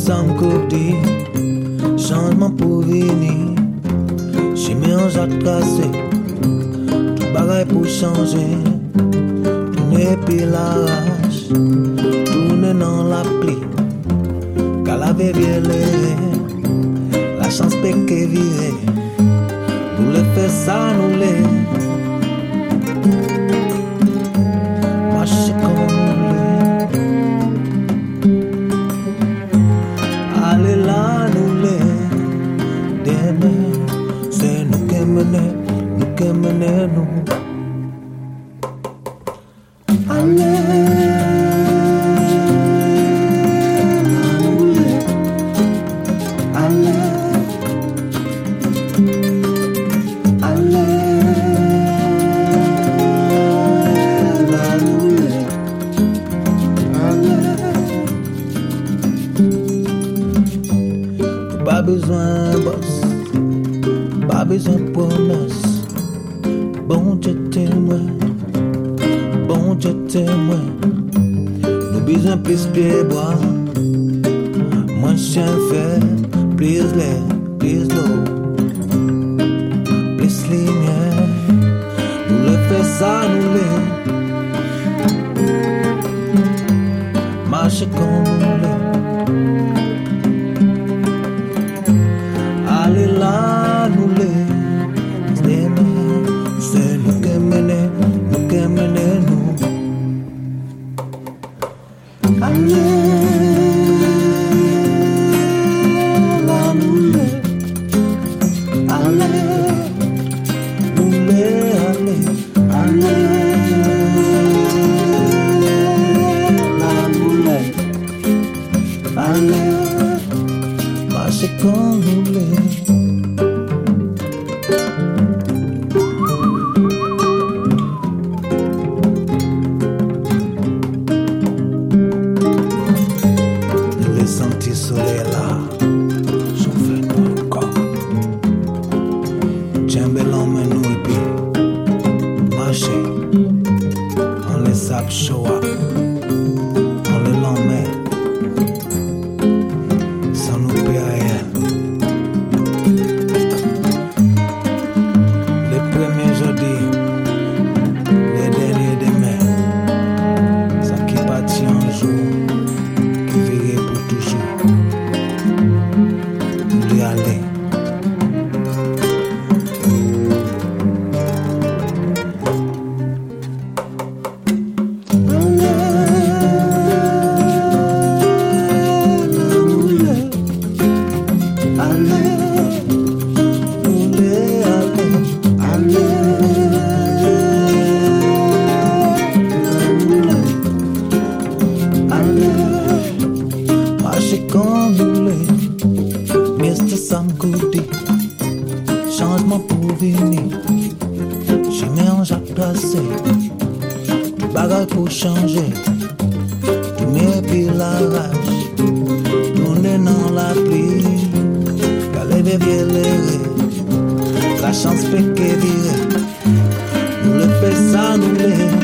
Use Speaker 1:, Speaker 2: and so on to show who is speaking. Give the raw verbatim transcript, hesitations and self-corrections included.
Speaker 1: ça me côté, changement pour venir. Chemin en jacques tracé, tout bagaille pour changer. Tourner puis l'arrache, tourner dans la pluie. Qu'à la vie la chance peut que virer. Nous le fait ça, nous les. Marcher comme nous les. Allez là, nous les. Demain, c'est nous qui menons, nous qui menons, nous. Allez. Pas besoin boss, pas besoin promesse. Bon Dieu témoin, bon Dieu témoin. Nous besoin plus pieds bois, moins chien fait, plus l'air, plus l'eau, plus lumière. Nous le fait ça, nous les marche comme nous les. Allez là, nous les demain, c'est nous qui menons, nous qui menons, nous. Allez là, nous les, allez, nous les, allez, allez là, nous les, allez, marchez comme nous les. Senti soleil là, j'en fais nous encore. Tchembelon mais nous et puis marcher. On les sape show up, on les l'emmène. Sans nous payer rien. Les premiers jeudis, les derniers demain. Ça qui partit un jour. Aller. Marcher comme nous les. mister Sam Goody, changement pour venir. Chemin en jacques tracé, tout bagaille pour changer. Tourner puis l'arrache, tourner dans la pluie. Qu'allez bébé l'errer, la chance fait que virer. Nous le fait ça, nous les.